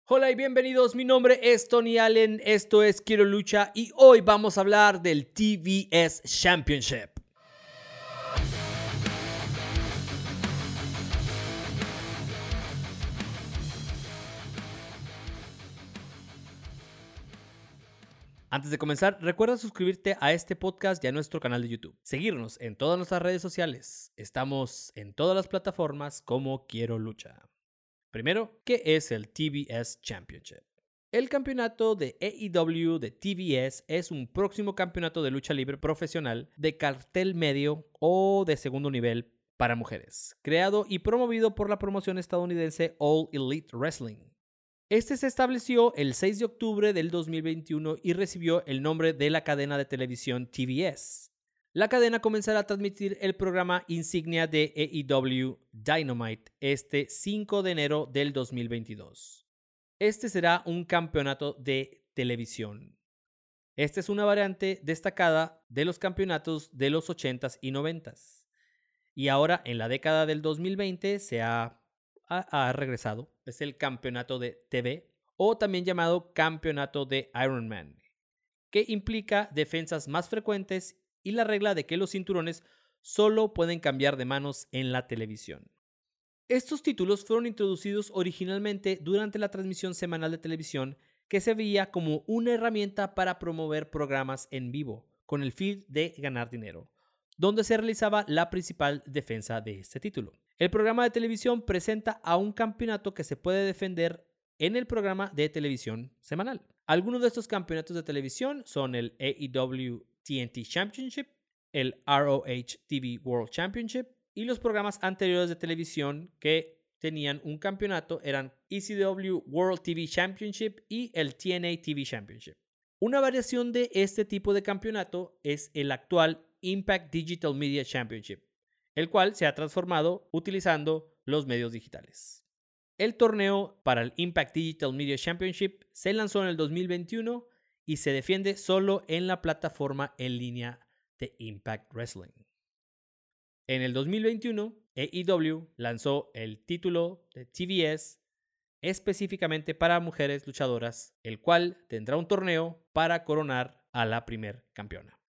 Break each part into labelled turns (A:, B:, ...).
A: Hola y bienvenidos, mi nombre es Tony Allen, esto es Quiero Lucha y hoy vamos a hablar del TBS Championship. Antes de comenzar, recuerda suscribirte a este podcast y a nuestro canal de YouTube. Seguirnos en todas nuestras redes sociales. Estamos en todas las plataformas como Quiero Lucha. Primero, ¿qué es el TBS Championship? El campeonato de AEW de TBS es un próximo campeonato de lucha libre profesional de cartel medio o de segundo nivel para mujeres, creado y promovido por la promoción estadounidense All Elite Wrestling. Este se estableció el 6 de octubre del 2021 y recibió el nombre de la cadena de televisión TBS. La cadena comenzará a transmitir el programa insignia de AEW Dynamite este 5 de enero del 2022. Este será un campeonato de televisión. Esta es una variante destacada de los campeonatos de los 80s y 90s. Y ahora, en la década del 2020, se ha regresado. Es el campeonato de TV, o también llamado campeonato de Iron Man, que implica defensas más frecuentes y la regla de que los cinturones solo pueden cambiar de manos en la televisión. Estos títulos fueron introducidos originalmente durante la transmisión semanal de televisión que se veía como una herramienta para promover programas en vivo con el fin de ganar dinero, donde se realizaba la principal defensa de este título. El programa de televisión presenta a un campeonato que se puede defender en el programa de televisión semanal. Algunos de estos campeonatos de televisión son el AEW TNT Championship, el ROH TV World Championship, y los programas anteriores de televisión que tenían un campeonato eran ECW World TV Championship y el TNA TV Championship. Una variación de este tipo de campeonato es el actual Impact Digital Media Championship, el cual se ha transformado utilizando los medios digitales. El torneo para el Impact Digital Media Championship se lanzó en el 2021 y se defiende solo en la plataforma en línea de Impact Wrestling. En el 2021, AEW lanzó el título de TBS específicamente para mujeres luchadoras, el cual tendrá un torneo para coronar a la primer campeona.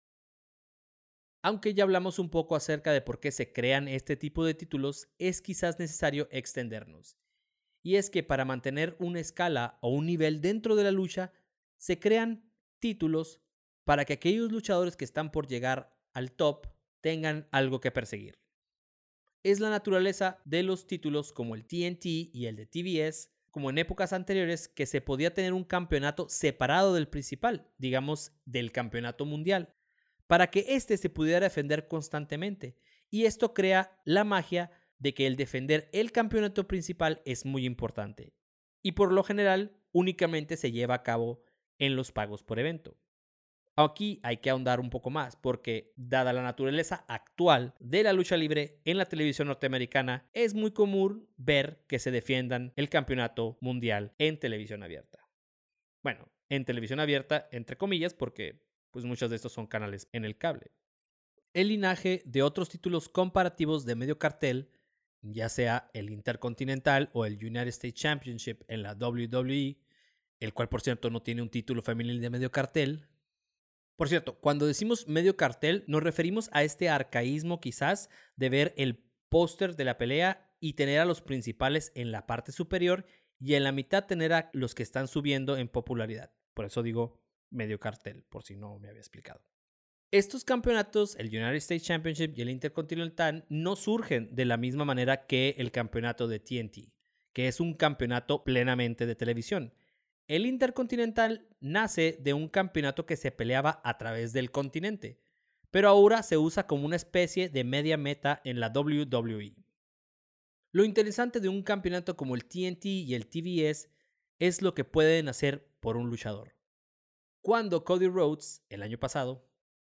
A: Aunque ya hablamos un poco acerca de por qué se crean este tipo de títulos, es quizás necesario extendernos. Y es que para mantener una escala o un nivel dentro de la lucha, se crean títulos para que aquellos luchadores que están por llegar al top tengan algo que perseguir. Es la naturaleza de los títulos como el TNT y el de TBS, como en épocas anteriores que se podía tener un campeonato separado del principal, digamos del campeonato mundial, para que éste se pudiera defender constantemente. Y esto crea la magia de que el defender el campeonato principal es muy importante. Y por lo general únicamente se lleva a cabo en los pagos por evento. Aquí hay que ahondar un poco más porque, dada la naturaleza actual de la lucha libre en la televisión norteamericana, es muy común ver que se defiendan el campeonato mundial en televisión abierta. Bueno, en televisión abierta, entre comillas, porque pues muchos de estos son canales en el cable. El linaje de otros títulos comparativos de medio cartel, ya sea el Intercontinental o el United States Championship en la WWE, el cual por cierto no tiene un título femenil de medio cartel. Por cierto, cuando decimos medio cartel, nos referimos a este arcaísmo quizás de ver el póster de la pelea y tener a los principales en la parte superior y en la mitad tener a los que están subiendo en popularidad. Por eso digo medio cartel, por si no me había explicado. Estos campeonatos, el United States Championship y el Intercontinental, no surgen de la misma manera que el campeonato de TNT, que es un campeonato plenamente de televisión. El Intercontinental nace de un campeonato que se peleaba a través del continente, pero ahora se usa como una especie de media meta en la WWE. Lo interesante de un campeonato como el TNT y el TBS es lo que pueden hacer por un luchador. Cuando Cody Rhodes, el año pasado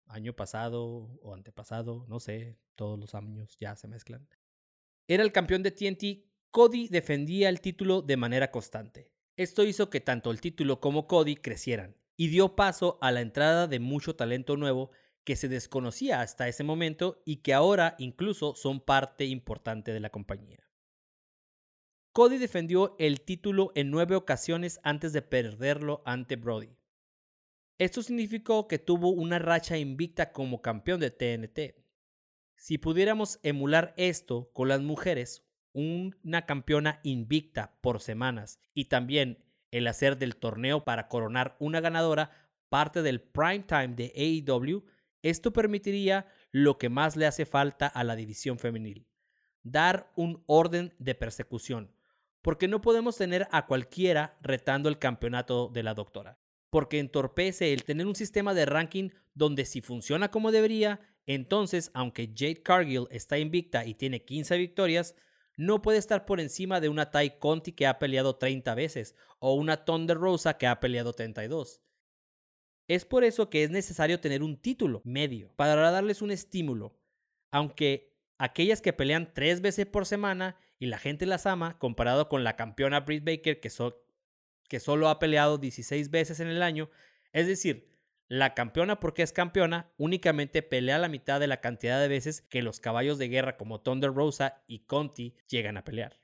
A: o antepasado, no sé, todos los años ya se mezclan, era el campeón de TNT, Cody defendía el título de manera constante. Esto hizo que tanto el título como Cody crecieran y dio paso a la entrada de mucho talento nuevo que se desconocía hasta ese momento y que ahora incluso son parte importante de la compañía. Cody defendió el título en 9 ocasiones antes de perderlo ante Brody. Esto significó que tuvo una racha invicta como campeón de TNT. Si pudiéramos emular esto con las mujeres, una campeona invicta por semanas y también el hacer del torneo para coronar una ganadora parte del prime time de AEW, esto permitiría lo que más le hace falta a la división femenil: dar un orden de persecución, porque no podemos tener a cualquiera retando el campeonato de la doctora, porque entorpece el tener un sistema de ranking donde si funciona como debería, entonces aunque Jade Cargill está invicta y tiene 15 victorias, no puede estar por encima de una Tay Conti que ha peleado 30 veces o una Thunder Rosa que ha peleado 32. Es por eso que es necesario tener un título medio para darles un estímulo, aunque aquellas que pelean 3 veces por semana y la gente las ama, comparado con la campeona Britt Baker que solo ha peleado 16 veces en el año. Es decir, la campeona, porque es campeona, únicamente pelea la mitad de la cantidad de veces que los caballos de guerra como Thunder Rosa y Conti llegan a pelear.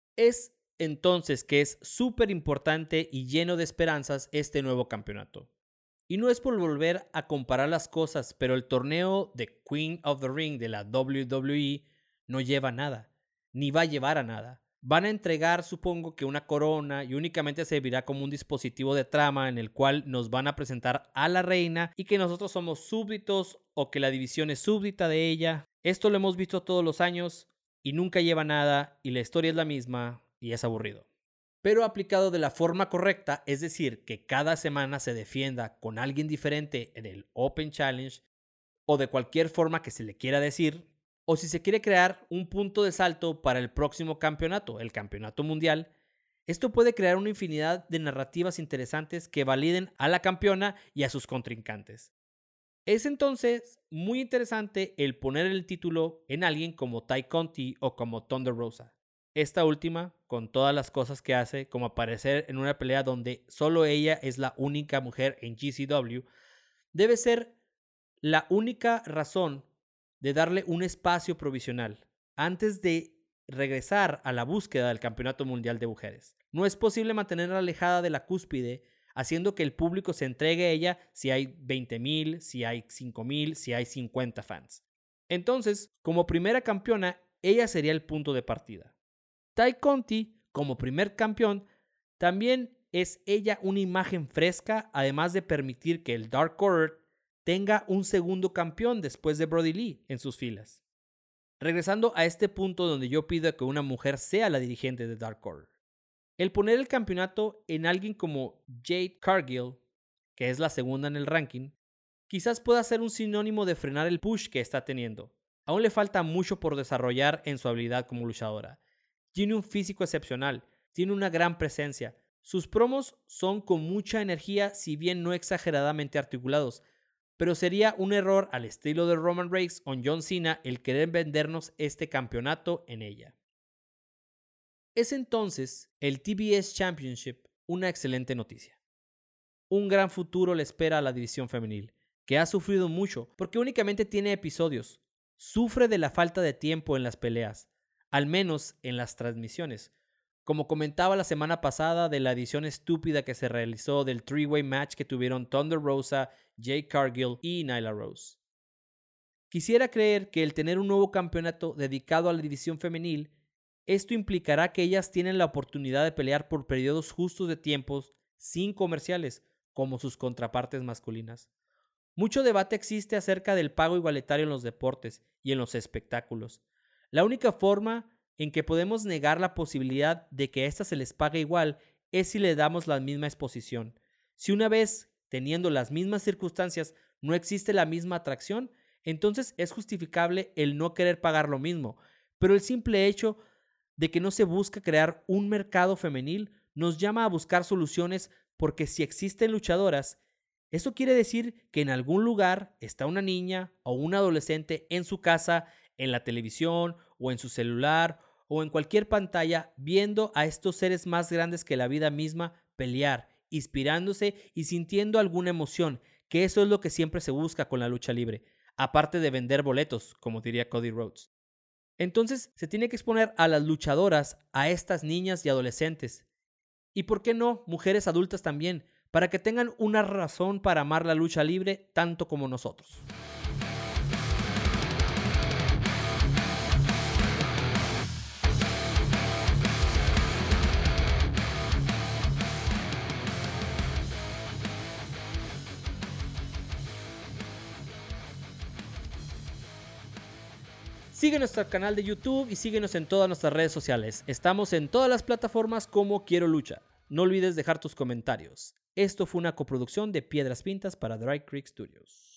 A: Es entonces que es súper importante y lleno de esperanzas este nuevo campeonato. Y no es por volver a comparar las cosas, pero el torneo de Queen of the Ring de la WWE no lleva a nada, ni va a llevar a nada. Van a entregar, supongo, que una corona y únicamente servirá como un dispositivo de trama en el cual nos van a presentar a la reina y que nosotros somos súbditos o que la división es súbdita de ella. Esto lo hemos visto todos los años y nunca lleva a nada y la historia es la misma y es aburrido. Pero aplicado de la forma correcta, es decir, que cada semana se defienda con alguien diferente en el Open Challenge o de cualquier forma que se le quiera decir, o si se quiere crear un punto de salto para el próximo campeonato, el campeonato mundial, esto puede crear una infinidad de narrativas interesantes que validen a la campeona y a sus contrincantes. Es entonces muy interesante el poner el título en alguien como Tay Conti o como Thunder Rosa. Esta última, con todas las cosas que hace, como aparecer en una pelea donde solo ella es la única mujer en GCW, debe ser la única razón de darle un espacio provisional antes de regresar a la búsqueda del campeonato mundial de mujeres. No es posible mantenerla alejada de la cúspide, haciendo que el público se entregue a ella si hay 20,000, si hay 5,000, si hay 50 fans. Entonces, como primera campeona, ella sería el punto de partida. Tay Conti, como primer campeón, también es ella una imagen fresca, además de permitir que el Dark Order tenga un segundo campeón después de Brody Lee en sus filas. Regresando a este punto donde yo pido que una mujer sea la dirigente de Dark Order. El poner el campeonato en alguien como Jade Cargill, que es la segunda en el ranking, quizás pueda ser un sinónimo de frenar el push que está teniendo. Aún le falta mucho por desarrollar en su habilidad como luchadora. Tiene un físico excepcional, tiene una gran presencia. Sus promos son con mucha energía, si bien no exageradamente articulados, pero sería un error al estilo de Roman Reigns o John Cena el querer vendernos este campeonato en ella. Es entonces el TBS Championship una excelente noticia. Un gran futuro le espera a la división femenil, que ha sufrido mucho porque únicamente tiene episodios. Sufre de la falta de tiempo en las peleas, al menos en las transmisiones. Como comentaba la semana pasada de la edición estúpida que se realizó del three-way match que tuvieron Thunder Rosa, Jade Cargill y Nyla Rose. Quisiera creer que el tener un nuevo campeonato dedicado a la división femenil, esto implicará que ellas tienen la oportunidad de pelear por periodos justos de tiempos sin comerciales, como sus contrapartes masculinas. Mucho debate existe acerca del pago igualitario en los deportes y en los espectáculos. La única forma en que podemos negar la posibilidad de que a ésta se les pague igual es si le damos la misma exposición. Si una vez, teniendo las mismas circunstancias, no existe la misma atracción, entonces es justificable el no querer pagar lo mismo. Pero el simple hecho de que no se busca crear un mercado femenil nos llama a buscar soluciones, porque si existen luchadoras, eso quiere decir que en algún lugar está una niña o un adolescente en su casa, en la televisión o en su celular o en cualquier pantalla viendo a estos seres más grandes que la vida misma pelear, inspirándose y sintiendo alguna emoción, que eso es lo que siempre se busca con la lucha libre, aparte de vender boletos, como diría Cody Rhodes. Entonces se tiene que exponer a las luchadoras, a estas niñas y adolescentes. Y por qué no, mujeres adultas también, para que tengan una razón para amar la lucha libre tanto como nosotros. Sigue nuestro canal de YouTube y síguenos en todas nuestras redes sociales. Estamos en todas las plataformas como Quiero Lucha. No olvides dejar tus comentarios. Esto fue una coproducción de Piedras Pintas para Dry Creek Studios.